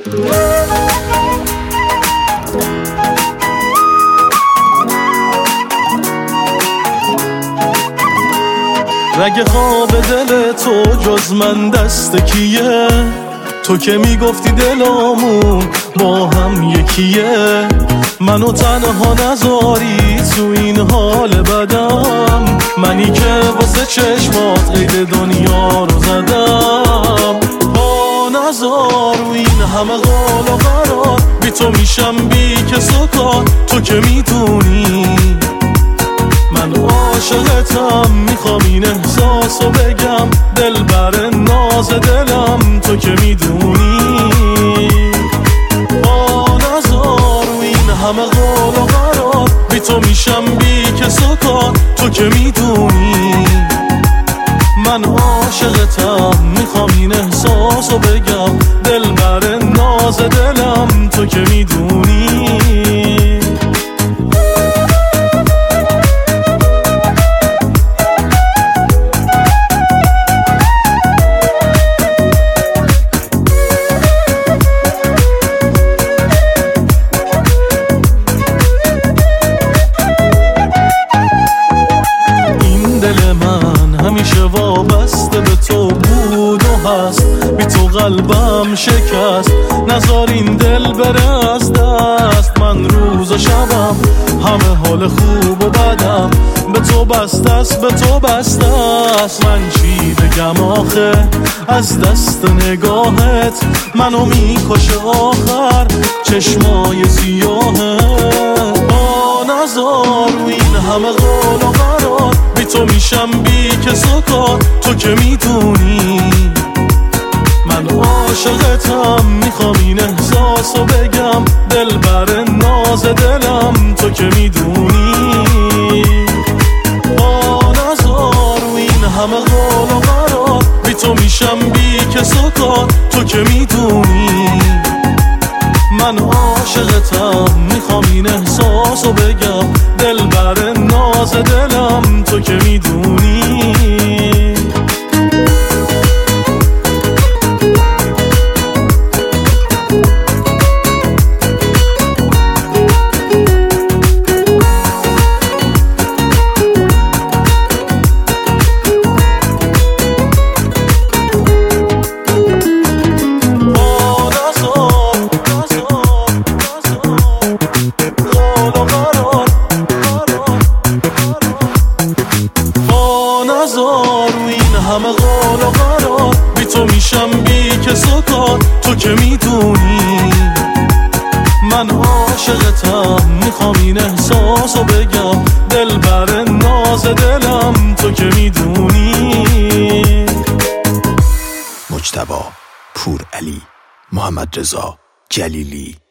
رگ خواب دل تو جز من دست کیه؟ تو که میگفتی دلامون با هم یکیه، منو تنها نذاری تو این حال بدم، منی که واسه چشمات عید دنیا رو زدم. با نذار و این همه قال و قرار، بی تو میشم بی کس و کار، تو که میدونی من عاشقتم، میخوام این احساسو بگم دل بر ناز دلم، تو که میدونی. با نذار و این همه قول و قرار، بی تو میشم بی کس و کار، تو که میدونی من عاشقتم، میخوام این احساسو بگم دل بر ناز دلم، تو که میدونی. همیشه وابسته به تو بود و هست، بی تو قلبم شکست، نذار این دل بره از دست. من روز و شبم همه حال خوب و بدم به تو بسته است، به تو بسته است. من چی بگم آخه از دست نگاهت، منو میکشه آخر چشمای سیاهت. با نذار و این همه قول و قرار، بی تو میشم بی کس و کار، تو که میدونی من عاشقتم، میخوام این احساسو بگم دل بر ناز دلم، تو که میدونی. با نذار و این همه قول و قرار، بی تو میشم بی کس و کار، تو که میدونی من عاشقتم، میخوام این احساسو بگم دل بر ناز دلم، تو که میدونی. همه قول و قرار، بی تو میشم بی کس و کار، تو که میدونی من عاشقتم، میخوام این احساسو بگم دل بر ناز دلم، تو که میدونی. مجتبی پورعلی، محمد رضا جلیلی.